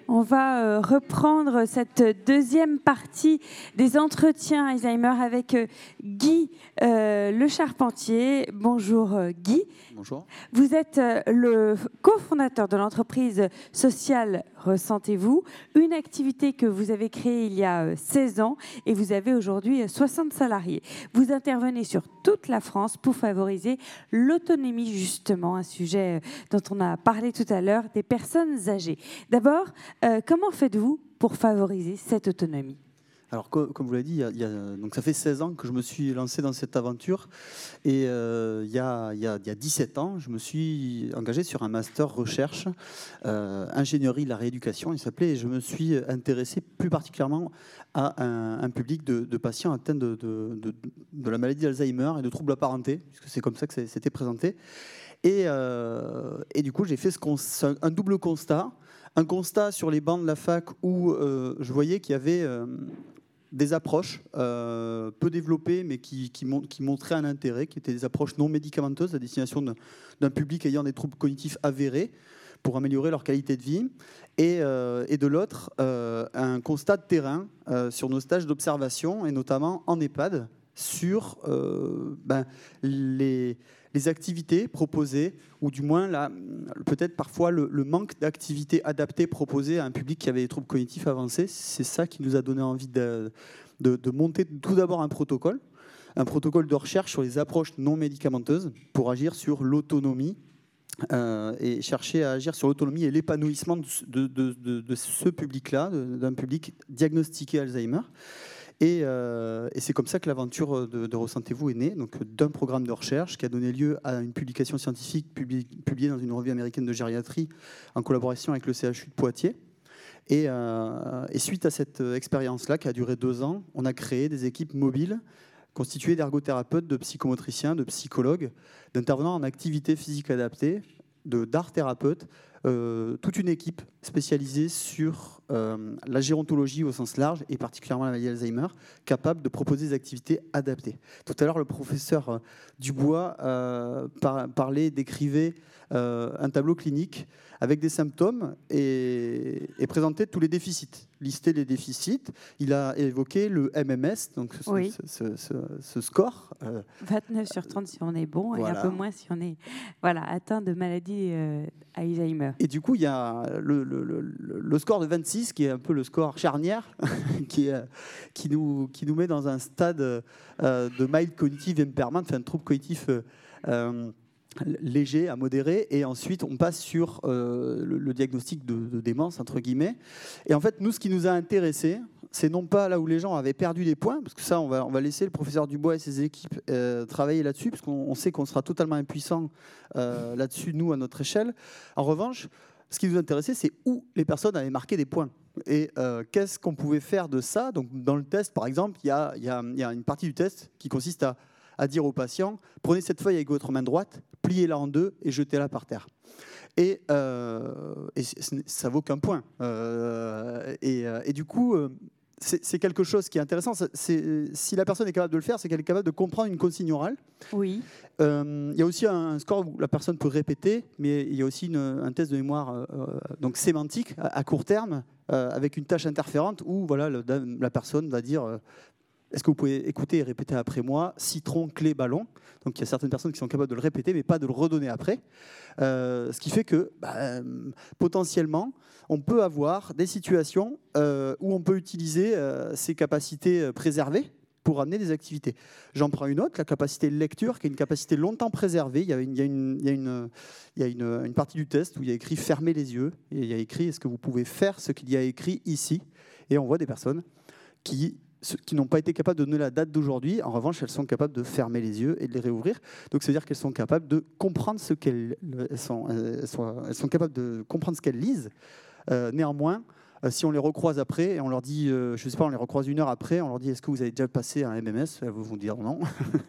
On va reprendre cette deuxième partie des entretiens Alzheimer avec Guy Le Charpentier. Bonjour Guy. Bonjour. Vous êtes le cofondateur de l'entreprise sociale Ressentez-vous, une activité que vous avez créée il y a 16 ans et vous avez aujourd'hui 60 salariés. Vous intervenez sur toute la France pour favoriser l'autonomie, justement, un sujet dont on a parlé tout à l'heure, des personnes âgées. D'abord, comment faites-vous pour favoriser cette autonomie ? Alors, comme vous l'avez dit, donc ça fait 16 ans que je me suis lancé dans cette aventure. Et il y a 17 ans, je me suis engagé sur un master recherche, ingénierie de la rééducation, il s'appelait. Et je me suis intéressé plus particulièrement à un public de patients atteints de la maladie d'Alzheimer et de troubles apparentés, puisque c'est comme ça que c'était présenté. Et du coup, j'ai fait un double constat. Un constat sur les bancs de la fac où je voyais qu'il y avait des approches peu développées, mais qui montraient un intérêt, qui étaient des approches non médicamenteuses à destination d'un public ayant des troubles cognitifs avérés pour améliorer leur qualité de vie. Et de l'autre, un constat de terrain sur nos stages d'observation, et notamment en EHPAD, sur les activités proposées, ou du moins peut-être parfois le manque d'activités adaptées proposées à un public qui avait des troubles cognitifs avancés. C'est ça qui nous a donné envie de monter tout d'abord un protocole de recherche sur les approches non médicamenteuses pour agir sur l'autonomie et chercher à agir sur l'autonomie et l'épanouissement de ce public-là, d'un public diagnostiqué Alzheimer. Et c'est comme ça que l'aventure de Ressentez-vous est née, donc d'un programme de recherche qui a donné lieu à une publication scientifique publiée dans une revue américaine de gériatrie en collaboration avec le CHU de Poitiers. Et suite à cette expérience-là, qui a duré 2 ans, on a créé des équipes mobiles constituées d'ergothérapeutes, de psychomotriciens, de psychologues, d'intervenants en activité physique adaptée, d'art thérapeutes, toute une équipe spécialisée sur la gérontologie au sens large et particulièrement la maladie d'Alzheimer, capable de proposer des activités adaptées. Tout à l'heure, le professeur Dubois décrivait un tableau clinique avec des symptômes et présentait tous les déficits, listait les déficits. Il a évoqué le MMS, donc ce score. 29 sur 30 si on est bon, voilà. Et un peu moins si on est atteint de maladie Alzheimer. Et du coup, il y a le score de 26 qui est un peu le score charnière, qui nous met dans un stade de mild cognitive impairment, enfin de trouble cognitif léger à modéré, et ensuite on passe sur le diagnostic de démence, entre guillemets. Et en fait, nous, ce qui nous a intéressés, c'est non pas là où les gens avaient perdu des points, parce que ça, on va laisser le professeur Dubois et ses équipes travailler là-dessus, parce qu'on sait qu'on sera totalement impuissant là-dessus, nous, à notre échelle. En revanche, ce qui nous intéressait, c'est où les personnes avaient marqué des points. Et qu'est-ce qu'on pouvait faire de ça ? Donc, dans le test, par exemple, il y a une partie du test qui consiste à dire aux patients, prenez cette feuille avec votre main droite, pliez-la en 2 et jetez-la par terre. Et ça vaut qu'un point. Et du coup, c'est quelque chose qui est intéressant. Si la personne est capable de le faire, c'est qu'elle est capable de comprendre une consigne orale. Oui. Il y a aussi un score où la personne peut répéter, mais il y a aussi un test de mémoire donc sémantique à court terme, avec une tâche interférente où la personne va dire... Est-ce que vous pouvez écouter et répéter après moi ? Citron, clé, ballon. Donc il y a certaines personnes qui sont capables de le répéter, mais pas de le redonner après. Ce qui fait que potentiellement, on peut avoir des situations où on peut utiliser ces capacités préservées pour amener des activités. J'en prends une autre, la capacité de lecture, qui est une capacité longtemps préservée. Il y a une partie du test où il y a écrit « fermez les yeux » et il y a écrit « est-ce que vous pouvez faire ce qu'il y a écrit ici ?» Et on voit des personnes qui n'ont pas été capables de donner la date d'aujourd'hui. En revanche, elles sont capables de fermer les yeux et de les réouvrir. Donc, ça veut dire qu'elles sont capables de comprendre ce qu'elles sont capables de comprendre ce qu'elles lisent. Néanmoins, si on les recroise après et on leur dit, je ne sais pas, on les recroise 1 heure après, on leur dit, est-ce que vous avez déjà passé un MMS ? Elles vont dire non.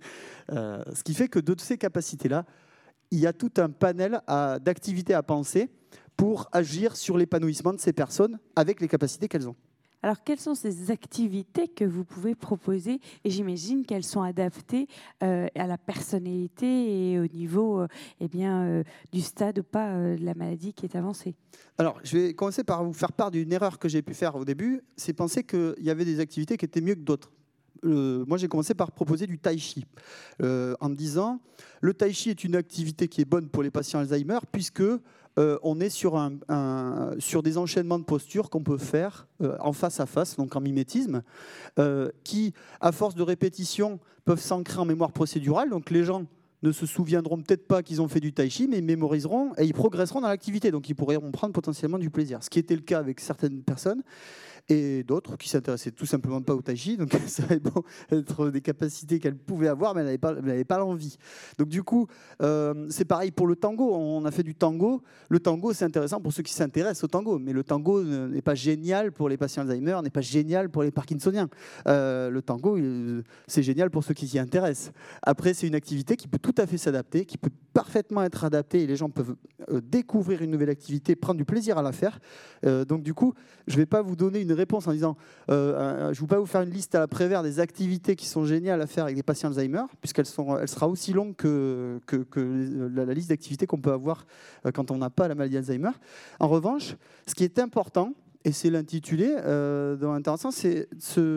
Ce qui fait que de ces capacités-là, il y a tout un panel d'activités à penser pour agir sur l'épanouissement de ces personnes avec les capacités qu'elles ont. Alors, quelles sont ces activités que vous pouvez proposer? Et j'imagine qu'elles sont adaptées à la personnalité et au niveau du stade ou pas de la maladie qui est avancée. Alors, je vais commencer par vous faire part d'une erreur que j'ai pu faire au début, c'est penser qu'il y avait des activités qui étaient mieux que d'autres. Moi, j'ai commencé par proposer du tai chi, en me disant, le tai chi est une activité qui est bonne pour les patients Alzheimer, puisque on est sur des enchaînements de postures qu'on peut faire en face à face, donc en mimétisme, qui, à force de répétition, peuvent s'ancrer en mémoire procédurale. Donc les gens ne se souviendront peut-être pas qu'ils ont fait du tai chi, mais ils mémoriseront et ils progresseront dans l'activité. Donc ils pourront prendre potentiellement du plaisir. Ce qui était le cas avec certaines personnes et d'autres qui s'intéressaient tout simplement pas au tai chi. Donc ça avait beau être des capacités qu'elles pouvaient avoir, mais elles n'avaient pas l'envie. Donc du coup, c'est pareil pour le tango. On a fait du tango. Le tango, c'est intéressant pour ceux qui s'intéressent au tango, mais le tango n'est pas génial pour les patients Alzheimer, n'est pas génial pour les parkinsoniens. Le tango, c'est génial pour ceux qui s'y intéressent. Après, c'est une activité qui peut tout à fait s'adapter, qui peut parfaitement être adaptée, et les gens peuvent découvrir une nouvelle activité, prendre du plaisir à la faire. Donc du coup, je ne vais pas vous donner une réponse en disant je ne vais pas vous faire une liste à la Prévert des activités qui sont géniales à faire avec des patients Alzheimer, puisqu'elle sera aussi longue que la liste d'activités qu'on peut avoir quand on n'a pas la maladie Alzheimer. En revanche, ce qui est important, et c'est l'intitulé dans l'intéressant, c'est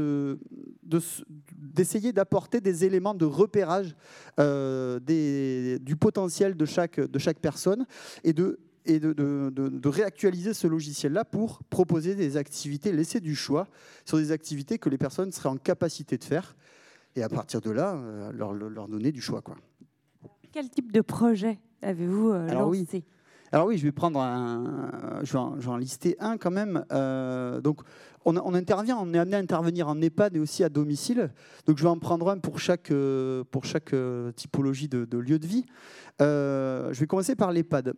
d'essayer d'apporter des éléments de repérage du potentiel de chaque personne et de réactualiser ce logiciel-là pour proposer des activités, laisser du choix sur des activités que les personnes seraient en capacité de faire, et à partir de là, leur donner du choix, quoi. Quel type de projet avez-vous lancé? Alors oui, je vais en lister un quand même. Donc, on est amené à intervenir en EHPAD et aussi à domicile. Donc, je vais en prendre un pour chaque typologie de lieu de vie. Je vais commencer par l'EHPAD.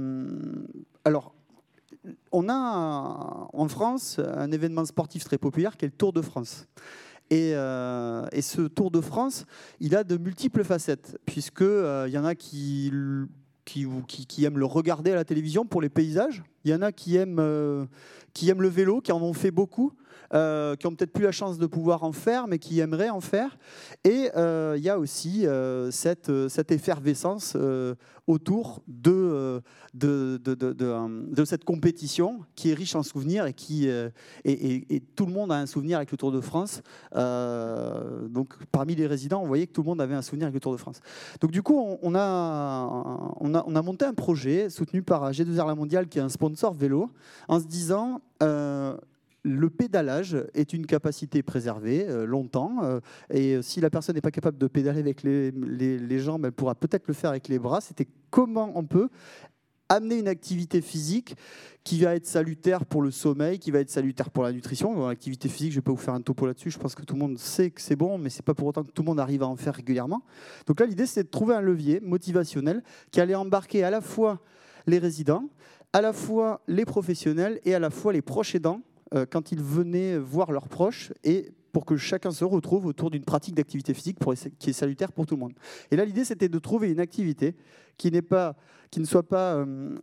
Alors, on a en France un événement sportif très populaire qui est le Tour de France. Et ce Tour de France, il a de multiples facettes, puisqu'il y en a qui aiment le regarder à la télévision pour les paysages. Il y en a qui aiment le vélo, qui en ont fait beaucoup, qui n'ont peut-être plus la chance de pouvoir en faire, mais qui aimeraient en faire. Et il y a aussi cette effervescence autour de cette compétition qui est riche en souvenirs et tout le monde a un souvenir avec le Tour de France. Donc parmi les résidents, on voyait que tout le monde avait un souvenir avec le Tour de France. Donc du coup, on a monté un projet soutenu par G2R La Mondiale, qui est un sponsor vélo, en se disant le pédalage est une capacité préservée longtemps, et si la personne n'est pas capable de pédaler avec les jambes, elle pourra peut-être le faire avec les bras. C'était comment on peut amener une activité physique qui va être salutaire pour le sommeil, qui va être salutaire pour la nutrition. Dans l'activité physique, je ne vais pas vous faire un topo là-dessus, je pense que tout le monde sait que c'est bon, mais ce n'est pas pour autant que tout le monde arrive à en faire régulièrement. Donc là, l'idée, c'est de trouver un levier motivationnel qui allait embarquer à la fois les résidents, à la fois les professionnels et à la fois les proches aidants quand ils venaient voir leurs proches, et pour que chacun se retrouve autour d'une pratique d'activité physique qui est salutaire pour tout le monde. Et là, l'idée, c'était de trouver une activité qui ne soit pas,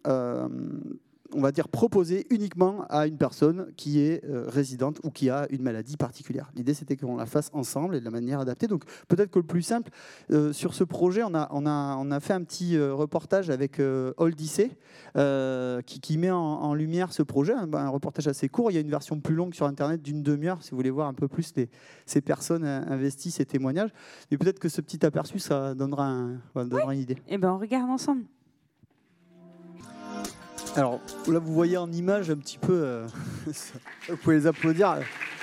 on va dire, proposée uniquement à une personne qui est résidente ou qui a une maladie particulière. L'idée, c'était qu'on la fasse ensemble et de la manière adaptée. Donc, peut-être que le plus simple, sur ce projet, on a fait un petit reportage avec Oldicé, qui met en lumière ce projet, un reportage assez court. Il y a une version plus longue sur Internet d'une demi-heure, si vous voulez voir un peu plus ces personnes investies, ces témoignages. Mais peut-être que ce petit aperçu, ça donnera une idée. Eh ben, on regarde ensemble. Alors là, vous voyez en image un petit peu, vous pouvez les applaudir.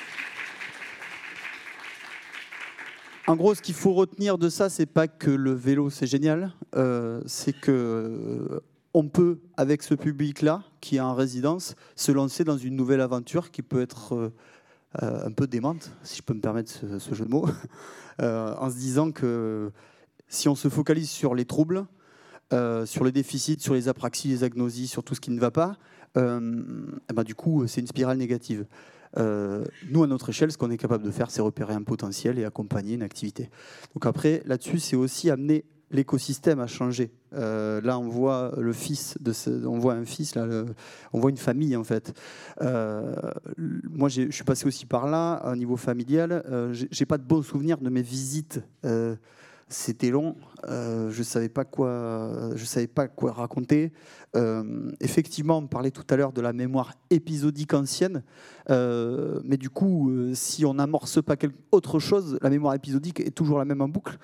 En gros, ce qu'il faut retenir de ça, c'est pas que le vélo c'est génial, c'est que on peut, avec ce public-là, qui est en résidence, se lancer dans une nouvelle aventure qui peut être un peu démente, si je peux me permettre ce jeu de mots, en se disant que si on se focalise sur les troubles, sur les déficits, sur les apraxies, les agnosies, sur tout ce qui ne va pas, du coup, c'est une spirale négative. Nous, à notre échelle, ce qu'on est capable de faire, c'est repérer un potentiel et accompagner une activité. Donc après, là-dessus, c'est aussi amener l'écosystème a changé. Là, on voit on voit un fils, là, on voit une famille en fait. Moi, je suis passé aussi par là, au niveau familial. J'ai pas de bons souvenirs de mes visites. C'était long, je savais pas quoi raconter. Effectivement, on parlait tout à l'heure de la mémoire épisodique ancienne, mais du coup, si on n'amorce pas autre chose, la mémoire épisodique est toujours la même en boucle,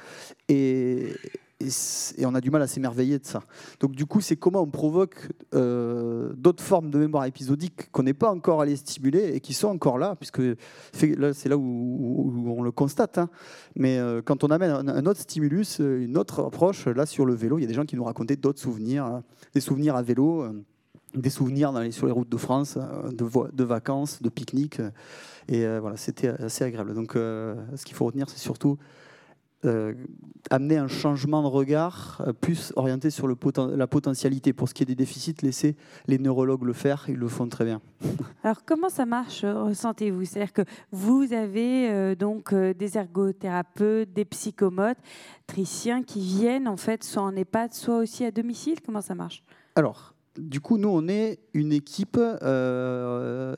et on a du mal à s'émerveiller de ça. Donc du coup, c'est comment on provoque d'autres formes de mémoire épisodique qu'on n'est pas encore allé stimuler et qui sont encore là, puisque là, c'est là où on le constate. Hein. Mais quand on amène un autre stimulus, une autre approche, là sur le vélo, il y a des gens qui nous racontaient d'autres souvenirs, des souvenirs à vélo, des souvenirs sur les routes de France, de vacances, de pique-niques. Et voilà, c'était assez agréable. Donc ce qu'il faut retenir, c'est surtout amener un changement de regard plus orienté sur la potentialité. Pour ce qui est des déficits, laissez les neurologues le faire, ils le font très bien. Alors comment ça marche, ressentez-vous? C'est-à-dire que vous avez des ergothérapeutes, des psychomotriciens qui viennent en fait soit en EHPAD, soit aussi à domicile. Comment ça marche? Alors, du coup, nous, on est une équipe, de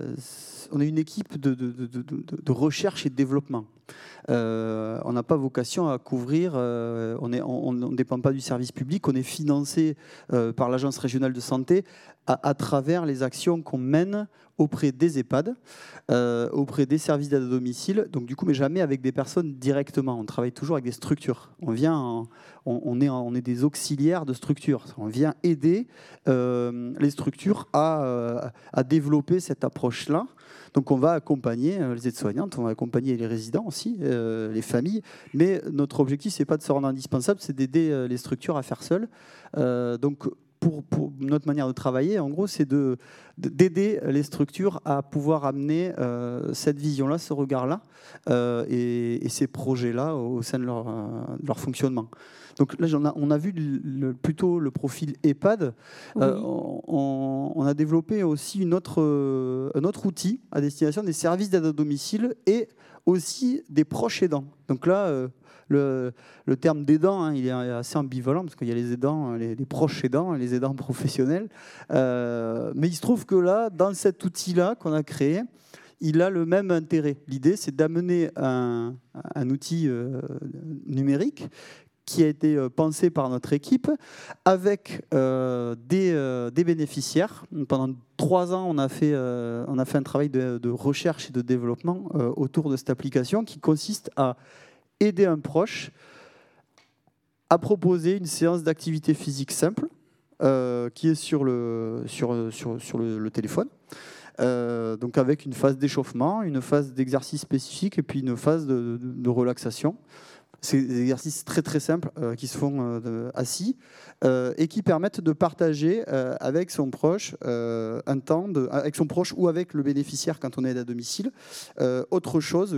recherche et de développement. On n'a pas vocation à couvrir, on ne dépend pas du service public, on est financé par l'Agence régionale de santé à travers les actions qu'on mène auprès des EHPAD, auprès des services d'aide à domicile, donc du coup, mais jamais avec des personnes directement. On travaille toujours avec des structures. On est des auxiliaires de structures. On vient aider les structures à développer cette approche-là. Donc on va accompagner les aides-soignantes, on va accompagner les résidents aussi, les familles. Mais notre objectif, c'est pas de se rendre indispensable, c'est d'aider les structures à faire seules. Donc pour notre manière de travailler, en gros, c'est d'aider les structures à pouvoir amener cette vision-là, ce regard-là, et ces projets-là au sein de leur fonctionnement. Donc là, on a vu plutôt le profil EHPAD. Oui. On a développé aussi un autre outil à destination des services d'aide à domicile et aussi des proches aidants. Donc là, le terme d'aidant, hein, il est assez ambivalent parce qu'il y a les aidants, les proches aidants et les aidants professionnels. Mais il se trouve que là, dans cet outil-là qu'on a créé, il a le même intérêt. L'idée, c'est d'amener un outil numérique qui a été pensé par notre équipe avec des bénéficiaires. Pendant 3 ans, on a fait un travail de recherche et de développement autour de cette application qui consiste à aider un proche à proposer une séance d'activité physique simple qui est sur le téléphone. Donc avec une phase d'échauffement, une phase d'exercice spécifique et puis une phase de relaxation. C'est des exercices très très simples qui se font assis et qui permettent de partager avec son proche un temps avec son proche ou avec le bénéficiaire quand on est à domicile autre chose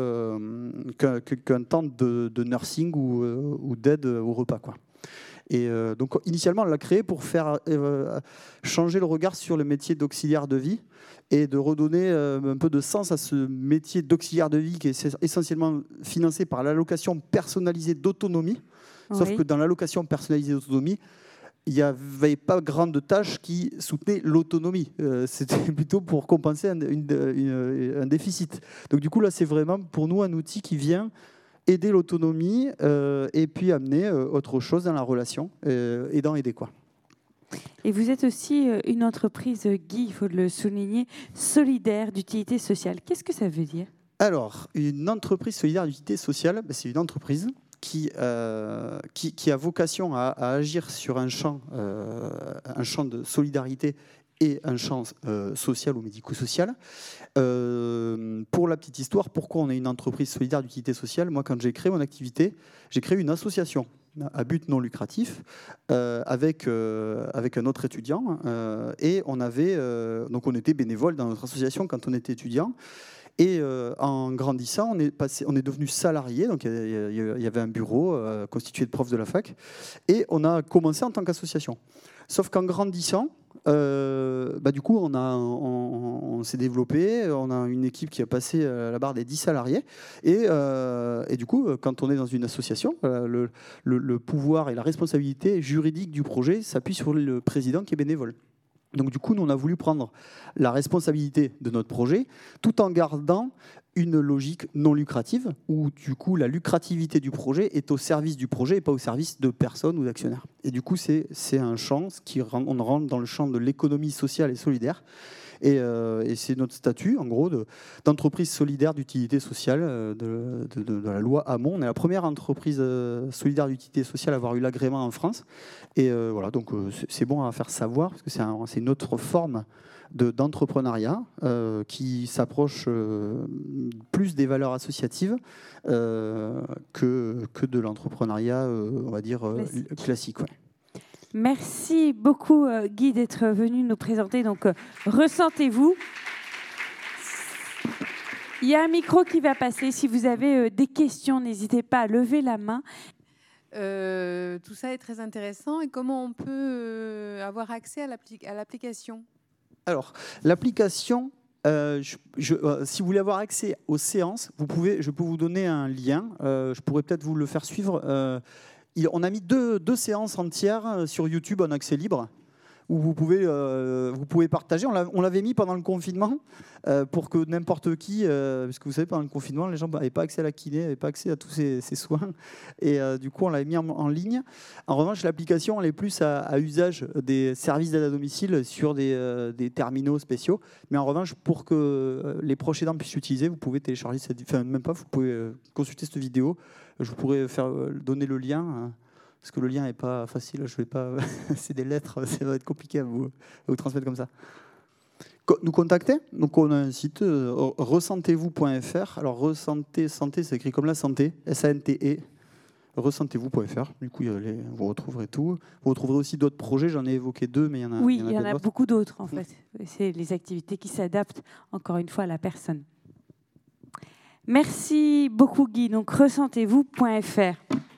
qu'un temps de nursing ou d'aide au repas, quoi. Et donc initialement on l'a créé pour faire changer le regard sur le métier d'auxiliaire de vie et de redonner un peu de sens à ce métier d'auxiliaire de vie qui est essentiellement financé par l'allocation personnalisée d'autonomie. Oui. Sauf que dans l'allocation personnalisée d'autonomie, il n'y avait pas grande tâche qui soutenait l'autonomie. C'était plutôt pour compenser un déficit. Donc du coup là c'est vraiment pour nous un outil qui vient aider l'autonomie et puis amener autre chose dans la relation, aidant aider, quoi. Et vous êtes aussi une entreprise, Guy, il faut le souligner, solidaire d'utilité sociale. Qu'est-ce que ça veut dire? Alors, une entreprise solidaire d'utilité sociale, c'est une entreprise qui a vocation à agir sur un champ de solidarité et un champ social ou médico-social. Pour la petite histoire, pourquoi on est une entreprise solidaire d'utilité sociale? Moi, quand j'ai créé mon activité, j'ai créé une association à but non lucratif avec un autre étudiant et donc on était bénévole dans notre association quand on était étudiant. Et en grandissant, on est devenu salarié, donc il y avait un bureau constitué de profs de la fac, et on a commencé en tant qu'association. Sauf qu'en grandissant, du coup, on s'est développé, on a une équipe qui a passé la barre des 10 salariés. Et du coup, quand on est dans une association, le pouvoir et la responsabilité juridique du projet s'appuie sur le président qui est bénévole. Donc du coup, nous, on a voulu prendre la responsabilité de notre projet tout en gardant une logique non lucrative où du coup la lucrativité du projet est au service du projet et pas au service de personnes ou d'actionnaires. Et du coup, c'est un champ on rentre dans le champ de l'économie sociale et solidaire. Et c'est notre statut, en gros, d'entreprise solidaire d'utilité sociale de la loi Hamon. On est la première entreprise solidaire d'utilité sociale à avoir eu l'agrément en France. Et voilà, donc c'est bon à faire savoir, parce que c'est une autre forme d'entrepreneuriat qui s'approche plus des valeurs associatives que de l'entrepreneuriat, on va dire, classique. Ouais. Merci beaucoup Guy d'être venu nous présenter. Donc ressentez-vous. Il y a un micro qui va passer. Si vous avez des questions, n'hésitez pas à lever la main. Tout ça est très intéressant. Et comment on peut avoir accès à l'application ? Alors, l'application, si vous voulez avoir accès aux séances, je peux vous donner un lien. Je pourrais peut-être vous le faire suivre. On a mis deux séances entières sur YouTube en accès libre où vous pouvez partager. On l'avait mis pendant le confinement pour que n'importe qui, parce que vous savez, pendant le confinement, les gens n'avaient pas accès à la kiné, n'avaient pas accès à tous ces soins. Et du coup, on l'avait mis en ligne. En revanche, l'application, elle est plus à usage des services d'aide à domicile sur des terminaux spéciaux. Mais en revanche, pour que les proches aidants puissent l'utiliser, vous pouvez télécharger vous pouvez consulter cette vidéo. Je pourrais donner le lien. Parce que le lien n'est pas facile, je vais pas. C'est des lettres, ça va être compliqué à vous transmettre comme ça. Nous contacter. Donc on a un site ressentez-vous.fr. Alors santé, c'est écrit comme la santé, S-A-N-T-E. Ressentez-vous.fr. Du coup, vous retrouverez tout. Vous retrouverez aussi d'autres projets. J'en ai évoqué 2, mais il y en a. Oui, il y en a beaucoup d'autres en fait. C'est les activités qui s'adaptent encore une fois à la personne. Merci beaucoup Guy. Donc ressentez-vous.fr.